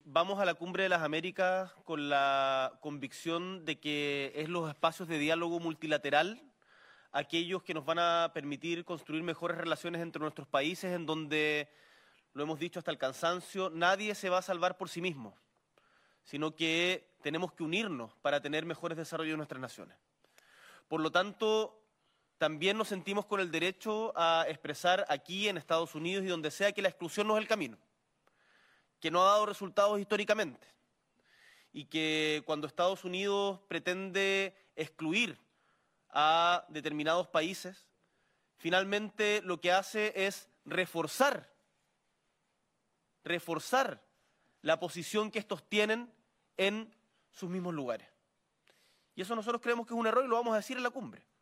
vamos a la Cumbre de las Américas con la convicción de que es los espacios de diálogo multilateral aquellos que nos van a permitir construir mejores relaciones entre nuestros países, en donde, lo hemos dicho hasta el cansancio, nadie se va a salvar por sí mismo, sino que tenemos que unirnos para tener mejores desarrollos en nuestras naciones. Por lo tanto, también nos sentimos con el derecho a expresar aquí en Estados Unidos y donde sea que la exclusión no es el camino, que no ha dado resultados históricamente y que cuando Estados Unidos pretende excluir a determinados países, finalmente lo que hace es reforzar la posición que estos tienen en sus mismos lugares. Y eso nosotros creemos que es un error y lo vamos a decir en la cumbre.